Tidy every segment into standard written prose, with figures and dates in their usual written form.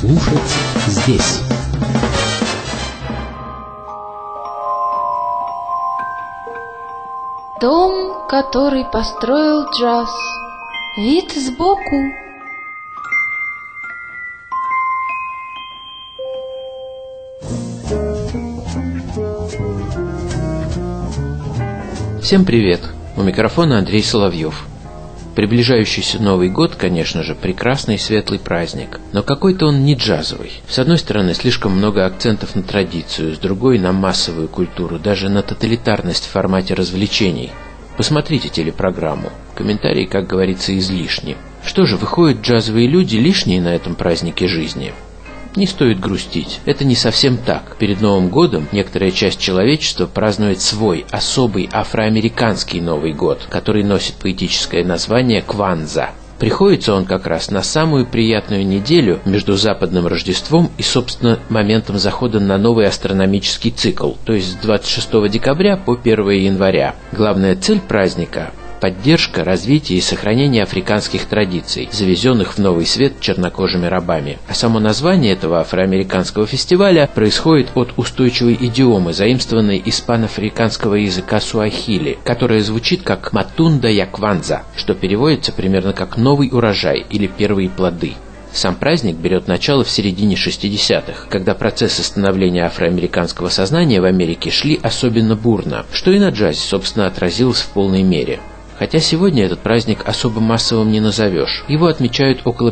слушать здесь. Дом, который построил джаз. Вид сбоку. Всем привет! У микрофона Андрей Соловьев. Приближающийся Новый год, конечно же, прекрасный и светлый праздник, но какой-то он не джазовый. С одной стороны, слишком много акцентов на традицию, с другой — на массовую культуру, даже на тоталитарность в формате развлечений. Посмотрите телепрограмму. Комментарии, как говорится, излишни. Что же, выходят джазовые люди лишние на этом празднике жизни? Не стоит грустить. Это не совсем так. Перед Новым годом некоторая часть человечества празднует свой, особый афроамериканский Новый год, который носит поэтическое название Кванза. Приходится он как раз на самую приятную неделю между западным Рождеством и, собственно, моментом захода на новый астрономический цикл, то есть с 26 декабря по 1 января. Главная цель праздника – поддержка, развитие и сохранение африканских традиций, завезенных в Новый Свет чернокожими рабами. А само название этого афроамериканского фестиваля происходит от устойчивой идиомы, заимствованной из панафриканского языка суахили, которая звучит как «матунда я Кванза», что переводится примерно как «новый урожай» или «первые плоды». Сам праздник берет начало в середине 60-х, когда процессы становления афроамериканского сознания в Америке шли особенно бурно, что и на джазе, собственно, отразилось в полной мере. Хотя сегодня этот праздник особо массовым не назовешь. Его отмечают около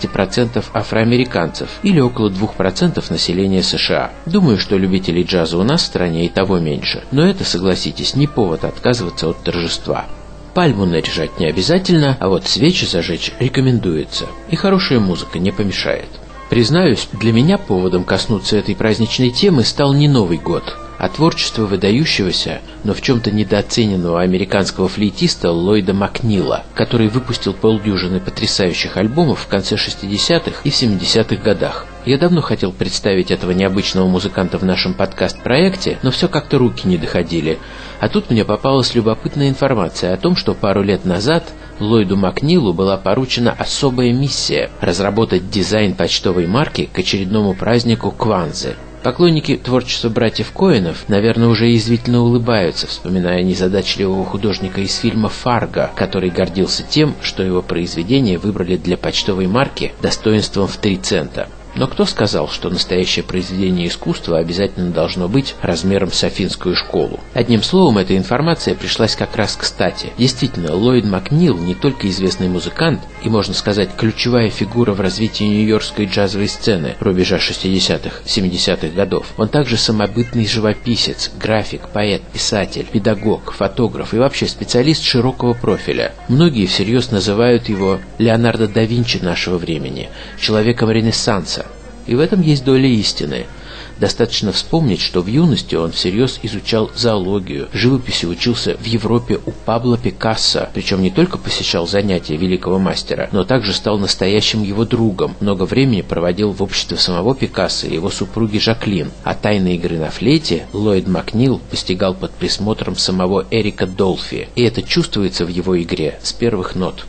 15% афроамериканцев или около 2% населения США. Думаю, что любителей джаза у нас в стране и того меньше. Но это, согласитесь, не повод отказываться от торжества. Пальму наряжать не обязательно, а вот свечи зажечь рекомендуется. И хорошая музыка не помешает. Признаюсь, для меня поводом коснуться этой праздничной темы стал не Новый год, а творчество выдающегося, но в чем-то недооцененного американского флейтиста Ллойда Макнила, который выпустил полдюжины потрясающих альбомов в конце 60-х и в 70-х годах. Я давно хотел представить этого необычного музыканта в нашем подкаст-проекте, но все как-то руки не доходили. А тут мне попалась любопытная информация о том, что пару лет назад Ллойду Макнилу была поручена особая миссия – разработать дизайн почтовой марки к очередному празднику Кванзы. Поклонники творчества братьев Коэнов, наверное, уже язвительно улыбаются, вспоминая незадачливого художника из фильма «Фарго», который гордился тем, что его произведение выбрали для почтовой марки достоинством в 3 цента. Но кто сказал, что настоящее произведение искусства обязательно должно быть размером с Афинскую школу? Одним словом, эта информация пришлась как раз кстати. Действительно, Ллойд Макнил не только известный музыкант и, можно сказать, ключевая фигура в развитии нью-йоркской джазовой сцены рубежа 60-х, 70-х годов. Он также самобытный живописец, график, поэт, писатель, педагог, фотограф и вообще специалист широкого профиля. Многие всерьез называют его Леонардо да Винчи нашего времени, человеком Ренессанса. И в этом есть доля истины. Достаточно вспомнить, что в юности он всерьез изучал зоологию, живописи учился в Европе у Пабло Пикассо, причем не только посещал занятия великого мастера, но также стал настоящим его другом, много времени проводил в обществе самого Пикассо и его супруги Жаклин, а тайны игры на флейте Ллойд Макнил постигал под присмотром самого Эрика Долфи, и это чувствуется в его игре с первых нот.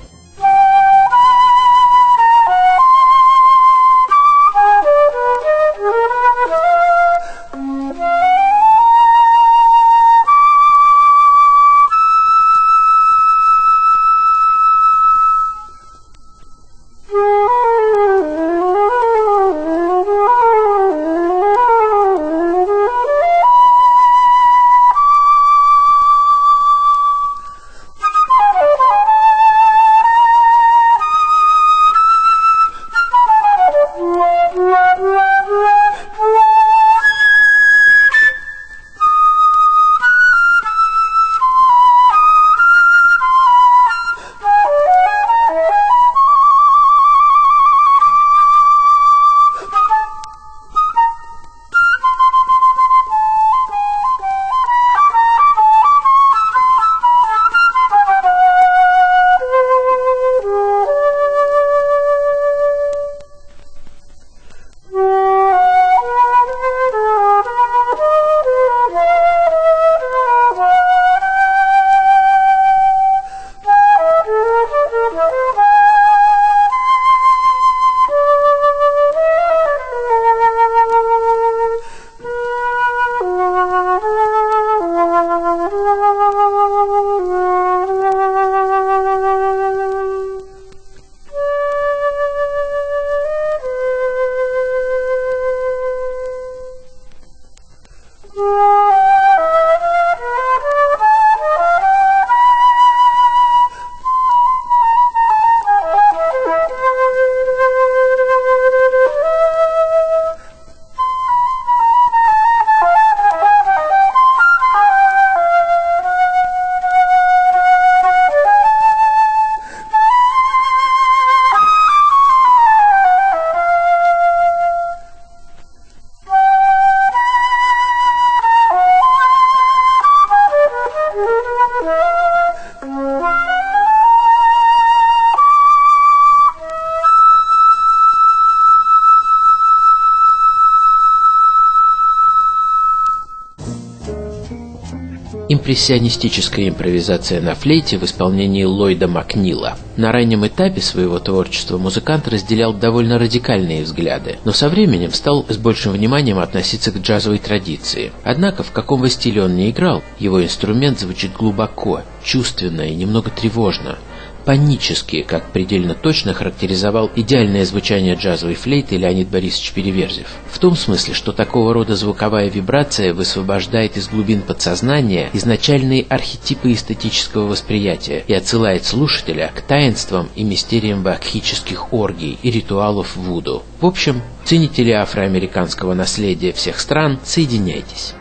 импрессионистическая импровизация на флейте в исполнении Ллойда Макнила. На раннем этапе своего творчества музыкант разделял довольно радикальные взгляды, но со временем стал с большим вниманием относиться к джазовой традиции. Однако, в каком бы стиле он ни играл, его инструмент звучит глубоко, чувственно и немного тревожно. Панически, как предельно точно характеризовал идеальное звучание джазовой флейты Леонид Борисович Переверзев. В том смысле, что такого рода звуковая вибрация высвобождает из глубин подсознания изначальные архетипы эстетического восприятия и отсылает слушателя к таинствам и мистериям бакхических оргий и ритуалов вуду. В общем, ценители афроамериканского наследия всех стран, соединяйтесь.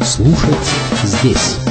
слушать здесь.